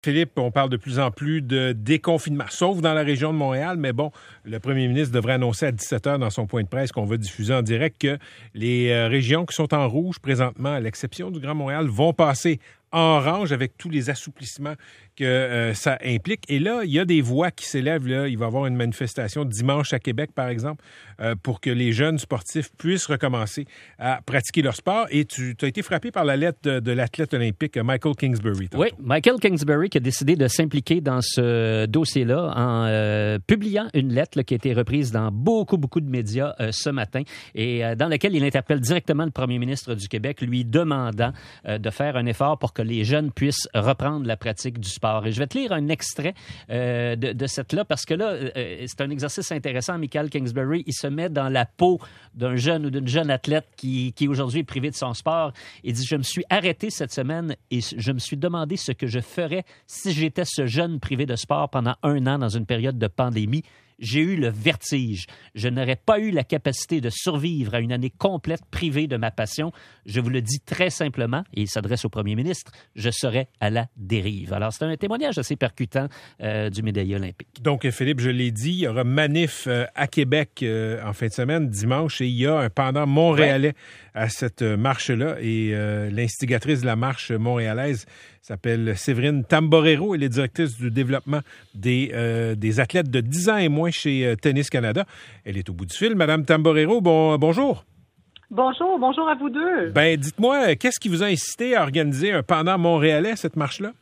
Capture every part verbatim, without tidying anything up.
Philippe, on parle de plus en plus de déconfinement, sauf dans la région de Montréal, mais bon, le premier ministre devrait annoncer à dix-sept heures dans son point de presse qu'on va diffuser en direct que les euh, régions qui sont en rouge présentement, à l'exception du Grand Montréal, vont passer en orange avec tous les assouplissements que euh, ça implique. Et là, il y a des voix qui s'élèvent. Là. Il va y avoir une manifestation dimanche à Québec, par exemple, euh, pour que les jeunes sportifs puissent recommencer à pratiquer leur sport. Et tu as été frappé par la lettre de, de l'athlète olympique Michael Kingsbury. Tantôt. Oui, Michael Kingsbury qui a décidé de s'impliquer dans ce dossier-là en euh, publiant une lettre là, qui a été reprise dans beaucoup, beaucoup de médias euh, ce matin et euh, dans laquelle il interpelle directement le premier ministre du Québec, lui demandant euh, de faire un effort pour que les jeunes puissent reprendre la pratique du sport. Et je vais te lire un extrait euh, de, de cette là parce que là, euh, c'est un exercice intéressant. Michael Kingsbury, il se met dans la peau d'un jeune ou d'une jeune athlète qui, qui aujourd'hui est privé de son sport. Il dit « Je me suis arrêté cette semaine et je me suis demandé ce que je ferais si j'étais ce jeune privé de sport pendant un an dans une période de pandémie. J'ai eu le vertige. Je n'aurais pas eu la capacité de survivre à une année complète privée de ma passion. Je vous le dis très simplement, et il s'adresse au premier ministre, je serais à la dérive. » Alors, c'est un témoignage assez percutant euh, du médaillé olympique. Donc, Philippe, je l'ai dit, il y aura manif euh, à Québec euh, en fin de semaine, dimanche, et il y a un pendant montréalais ouais. à cette marche-là. Et euh, l'instigatrice de la marche montréalaise s'appelle Séverine Tamborero. Elle est directrice du développement des, euh, des athlètes de dix ans et moins chez euh, Tennis Canada. Elle est au bout du fil. Madame Tamborero, bon, bonjour. Bonjour, bonjour à vous deux. Ben, dites-moi, qu'est-ce qui vous a incité à organiser un pendant montréalais, cette marche-là?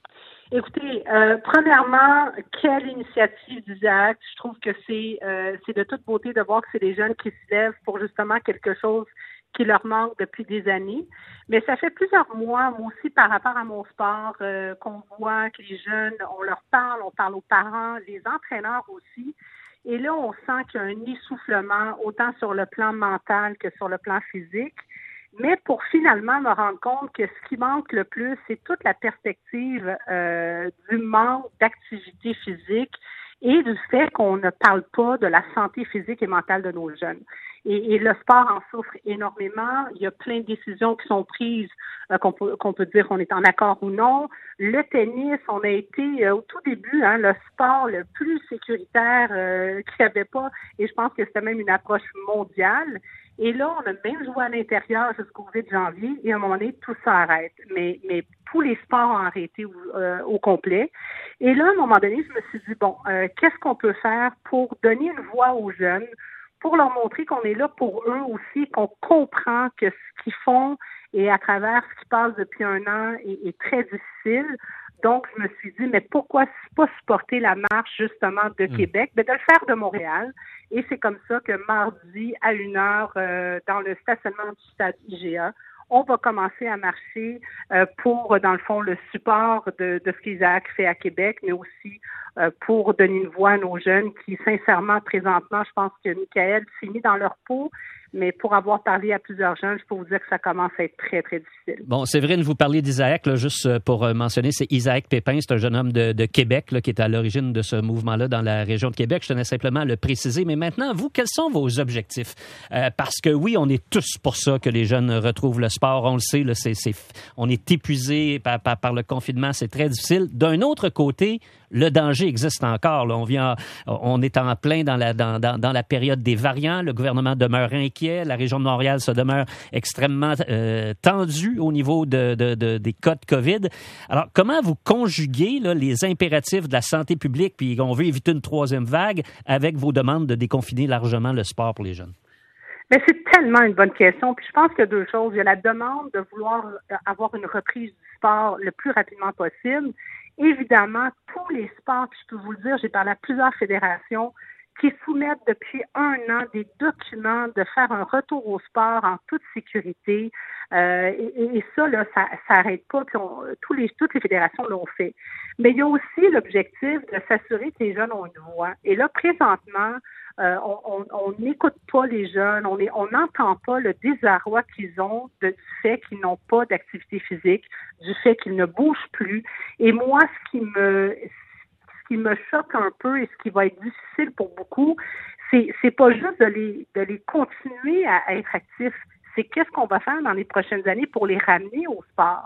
Écoutez, euh, premièrement, quelle initiative d'Isaac. Je trouve que c'est, euh, c'est de toute beauté de voir que c'est des jeunes qui se lèvent pour justement quelque chose qui leur manque depuis des années. Mais ça fait plusieurs mois, moi aussi, par rapport à mon sport, euh, qu'on voit que les jeunes, on leur parle, on parle aux parents, les entraîneurs aussi. Et là, on sent qu'il y a un essoufflement, autant sur le plan mental que sur le plan physique. Mais pour finalement me rendre compte que ce qui manque le plus, c'est toute la perspective euh, du manque d'activité physique et du fait qu'on ne parle pas de la santé physique et mentale de nos jeunes. Et, et le sport en souffre énormément. Il y a plein de décisions qui sont prises, euh, qu'on peut, qu'on peut dire qu'on est en accord ou non. Le tennis, on a été euh, au tout début hein, le sport le plus sécuritaire euh, qu'il n'y avait pas. Et je pense que c'était même une approche mondiale. Et là, on a même joué à l'intérieur jusqu'au huit janvier. Et à un moment donné, tout ça arrête. Mais, mais tous les sports ont arrêté euh, au complet. Et là, à un moment donné, je me suis dit, bon, euh, qu'est-ce qu'on peut faire pour donner une voix aux jeunes, pour leur montrer qu'on est là pour eux aussi, qu'on comprend que ce qu'ils font et à travers ce qui passe depuis un an est, est très difficile. Donc, je me suis dit, mais pourquoi pas supporter la marche, justement, de mmh. Québec, mais de le faire de Montréal. Et c'est comme ça que mardi, à une heure, euh, dans le stationnement du stade I G A, on va commencer à marcher euh, pour, dans le fond, le support de, de ce qu'Isaac fait à Québec, mais aussi euh, pour donner une voix à nos jeunes qui, sincèrement, présentement, je pense que Michael s'est mis dans leur peau. Mais pour avoir parlé à plusieurs jeunes, je peux vous dire que ça commence à être très, très difficile. Bon, Séverine, vous parliez d'Isaac, là, juste pour mentionner, c'est Isaac Pépin, c'est un jeune homme de, de Québec là, qui est à l'origine de ce mouvement-là dans la région de Québec. Je tenais simplement à le préciser. Mais maintenant, vous, quels sont vos objectifs? Euh, parce que oui, on est tous pour ça que les jeunes retrouvent le sport. On le sait, là, c'est, c'est, on est épuisé par, par, par le confinement, c'est très difficile. D'un autre côté, le danger existe encore. Là. On vient, on est en plein dans la, dans, dans, dans la période des variants. Le gouvernement demeure inquiet. La région de Montréal se demeure extrêmement euh, tendue au niveau de, de, de, des cas de COVID. Alors, comment vous conjuguez là, les impératifs de la santé publique, puis on veut éviter une troisième vague, avec vos demandes de déconfiner largement le sport pour les jeunes? Mais c'est tellement une bonne question. Puis je pense qu'il y a deux choses. Il y a la demande de vouloir avoir une reprise du sport le plus rapidement possible. Évidemment, tous les sports, puis je peux vous le dire, j'ai parlé à plusieurs fédérations qui soumettent depuis un an des documents de faire un retour au sport en toute sécurité. Euh, et, et ça, là, ça s'arrête pas. Puis on, tous les, toutes les fédérations l'ont fait. Mais il y a aussi l'objectif de s'assurer que les jeunes ont une voix. Et là, présentement, euh, on n'écoute pas les jeunes, on n'entend pas le désarroi qu'ils ont de, du fait qu'ils n'ont pas d'activité physique, du fait qu'ils ne bougent plus. Et moi, ce qui me Ce qui me choque un peu et ce qui va être difficile pour beaucoup, c'est c'est pas juste de les de les continuer à, à être actifs, c'est qu'est-ce qu'on va faire dans les prochaines années pour les ramener au sport.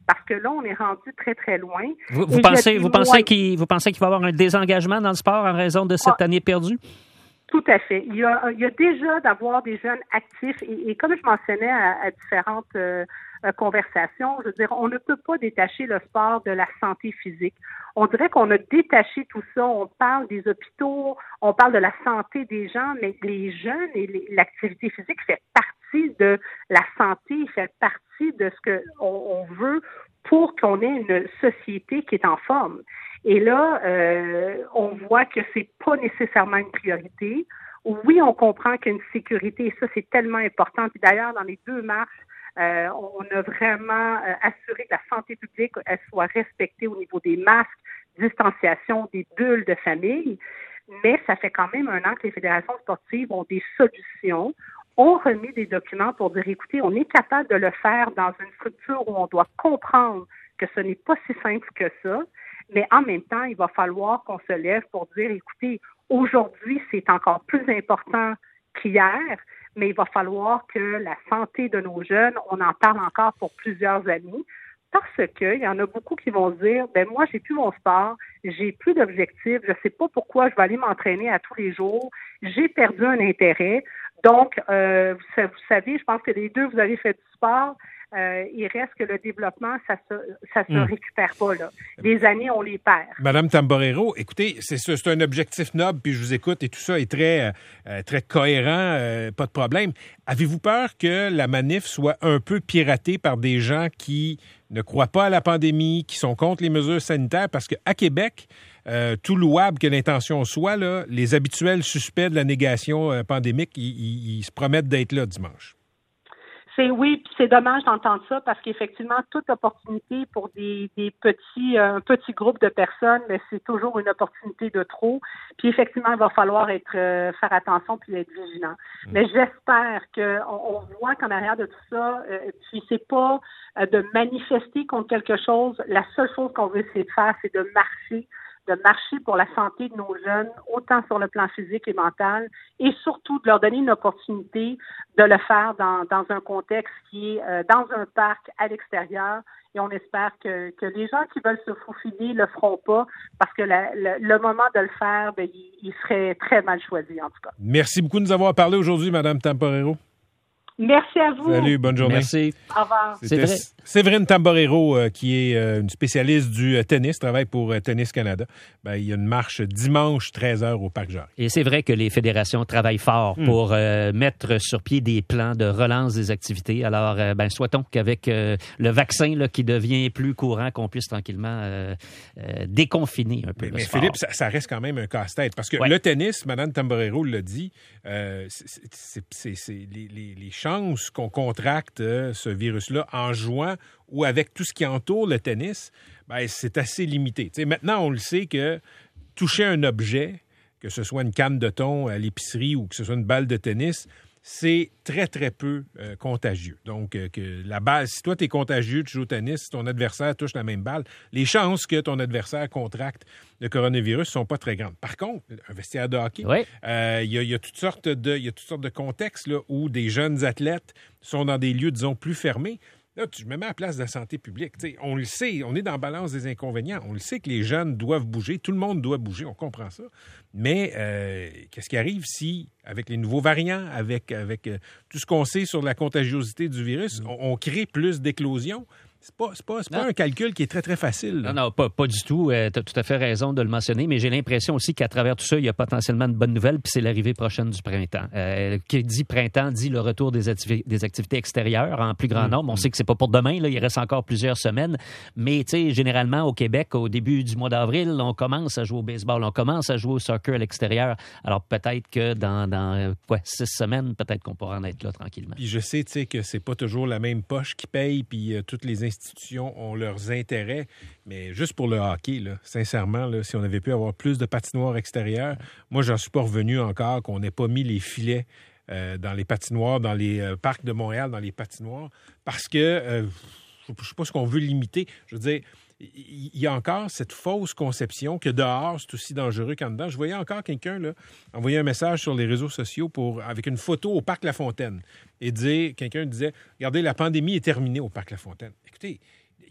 parce que là, on est rendu très, très loin. Vous, vous pensez, vous, pensez qu'il, vous pensez qu'il va y avoir un désengagement dans le sport en raison de cette ah, année perdue? Tout à fait. Il y a, il y a déjà d'avoir des jeunes actifs et, et comme je mentionnais à, à différentes euh, conversations, je veux dire, on ne peut pas détacher le sport de la santé physique. On dirait qu'on a détaché tout ça. On parle des hôpitaux, on parle de la santé des gens, mais les jeunes et les, l'activité physique fait partie de la santé, fait partie de ce que on, on veut pour qu'on ait une société qui est en forme. Et là, euh, on voit que c'est pas nécessairement une priorité. Oui, on comprend qu'une sécurité, et ça, c'est tellement important. Puis d'ailleurs, dans les deux marches, euh, on a vraiment euh, assuré que la santé publique, elle soit respectée au niveau des masques, distanciation, des bulles de famille. Mais ça fait quand même un an que les fédérations sportives ont des solutions, ont remis des documents pour dire, écoutez, on est capable de le faire dans une structure où on doit comprendre que ce n'est pas si simple que ça. Mais en même temps, il va falloir qu'on se lève pour dire, écoutez, aujourd'hui, c'est encore plus important qu'hier, mais il va falloir que la santé de nos jeunes, on en parle encore pour plusieurs années, parce qu'il y en a beaucoup qui vont se dire, ben moi, j'ai plus mon sport, j'ai plus d'objectifs, je sais pas pourquoi je vais aller m'entraîner à tous les jours, j'ai perdu un intérêt. Donc, euh, vous, vous savez, je pense que les deux, vous avez fait du sport. Euh, il reste que le développement, ça se, ça se mmh. récupère pas, là. Les années, on les perd. Madame Tamborero, écoutez, c'est, c'est un objectif noble, puis je vous écoute, et tout ça est très, euh, très cohérent, euh, pas de problème. Avez-vous peur que la manif soit un peu piratée par des gens qui ne croient pas à la pandémie, qui sont contre les mesures sanitaires? Parce qu'à Québec, euh, tout louable que l'intention soit, là, les habituels suspects de la négation euh, pandémique, ils, ils, ils se promettent d'être là dimanche. C'est oui, puis c'est dommage d'entendre ça parce qu'effectivement, toute opportunité pour des, des petits, un petit groupe de personnes, mais c'est toujours une opportunité de trop. Puis effectivement, il va falloir être euh, faire attention puis être vigilant. Mmh. Mais j'espère que on, on voit qu'en arrière de tout ça, euh, puis c'est pas euh, de manifester contre quelque chose. La seule chose qu'on veut c'est de faire, c'est de marcher. de marcher pour la santé de nos jeunes, autant sur le plan physique et mental, et surtout de leur donner une opportunité de le faire dans, dans un contexte qui est euh, dans un parc à l'extérieur. Et on espère que, que les gens qui veulent se faufiler le feront pas, parce que la, le, le moment de le faire, ben, il, il serait très mal choisi, en tout cas. Merci beaucoup de nous avoir parlé aujourd'hui, Mme Tamborero. Merci à vous. Salut, bonne journée. Merci. Au revoir. C'était C'est vrai. Séverine Tamborero, euh, qui est euh, une spécialiste du euh, tennis, travaille pour euh, Tennis Canada. Ben, il y a une marche dimanche, treize heures, au Parc Jarry. Et c'est vrai que les fédérations travaillent fort mmh. pour euh, mettre sur pied des plans de relance des activités. Alors, euh, ben, souhaitons qu'avec euh, le vaccin là, qui devient plus courant, qu'on puisse tranquillement euh, euh, déconfiner un peu mais, le mais sport. Philippe, ça, ça reste quand même un casse-tête. Parce que ouais. le tennis, Mme Tamborero l'a dit, euh, c'est, c'est, c'est, c'est les, les, les chances qu'on contracte euh, ce virus-là en jouant ou avec tout ce qui entoure le tennis, ben, c'est assez limité. T'sais, maintenant, on le sait que toucher un objet, que ce soit une canne de thon à l'épicerie ou que ce soit une balle de tennis, c'est très, très peu euh, contagieux. Donc, euh, que la balle, si toi, tu es contagieux, tu joues au tennis, si ton adversaire touche la même balle, les chances que ton adversaire contracte le coronavirus sont pas très grandes. Par contre, un vestiaire de hockey, il oui. euh, y, y a toutes sortes de, y a toutes sortes de contextes là, où des jeunes athlètes sont dans des lieux, disons, plus fermés. Là, je me mets à la place de la santé publique. T'sais, on le sait, on est dans la balance des inconvénients. On le sait que les jeunes doivent bouger. Tout le monde doit bouger, on comprend ça. Mais euh, qu'est-ce qui arrive si, avec les nouveaux variants, avec, avec euh, tout ce qu'on sait sur la contagiosité du virus, mmh. on, on crée plus d'éclosions? C'est pas, c'est pas, c'est pas un calcul qui est très, très facile. Là. Non, non, pas, pas du tout. Euh, tu as tout à fait raison de le mentionner, mais j'ai l'impression aussi qu'à travers tout ça, il y a potentiellement de bonnes nouvelles, puis c'est l'arrivée prochaine du printemps. Euh, qui dit printemps dit le retour des, activi- des activités extérieures en plus grand nombre. Mmh. On sait que c'est pas pour demain, là, il reste encore plusieurs semaines, mais tu sais, généralement au Québec, au début du mois d'avril, on commence à jouer au baseball, on commence à jouer au soccer à l'extérieur. Alors peut-être que dans, dans quoi, six semaines, peut-être qu'on pourra en être là tranquillement. Puis je sais, tu sais, que c'est pas toujours la même poche qui paye, puis euh, toutes les institutions ont leurs intérêts, mais juste pour le hockey, là, sincèrement, là, si on avait pu avoir plus de patinoires extérieures, moi, j'en suis pas revenu encore qu'on n'ait pas mis les filets euh, dans les patinoires, dans les euh, parcs de Montréal, dans les patinoires, parce que euh, je ne sais pas ce qu'on veut limiter. Je veux dire, il y a encore cette fausse conception que dehors, c'est aussi dangereux qu'en dedans. Je voyais encore quelqu'un là, envoyer un message sur les réseaux sociaux pour, avec une photo au Parc La Fontaine et dire, quelqu'un disait, regardez, la pandémie est terminée au Parc La Fontaine. Écoutez,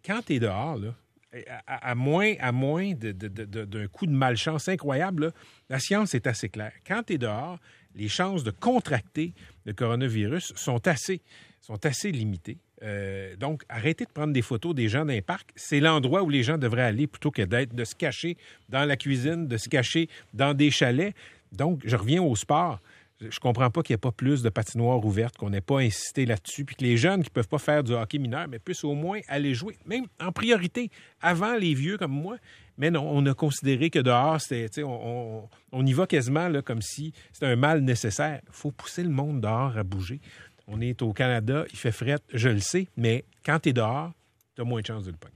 quand tu es dehors, là, à, à moins, à moins de, de, de, d'un coup de malchance incroyable, là, la science est assez claire. Quand tu es dehors, les chances de contracter le coronavirus sont assez, sont assez limitées. Euh, donc, arrêtez de prendre des photos des gens dans les parcs. C'est l'endroit où les gens devraient aller plutôt que d'être, de se cacher dans la cuisine, de se cacher dans des chalets. Donc, je reviens au sport. Je comprends pas qu'il n'y ait pas plus de patinoires ouvertes, qu'on n'ait pas insisté là-dessus, puis que les jeunes qui ne peuvent pas faire du hockey mineur, mais puissent au moins aller jouer, même en priorité, avant les vieux comme moi. Mais non, on a considéré que dehors, c'était, tu sais, on, on, on y va quasiment là, comme si c'était un mal nécessaire. Il faut pousser le monde dehors à bouger. On est au Canada, il fait fret, je le sais, mais quand tu es dehors, tu as moins de chances de le pogner.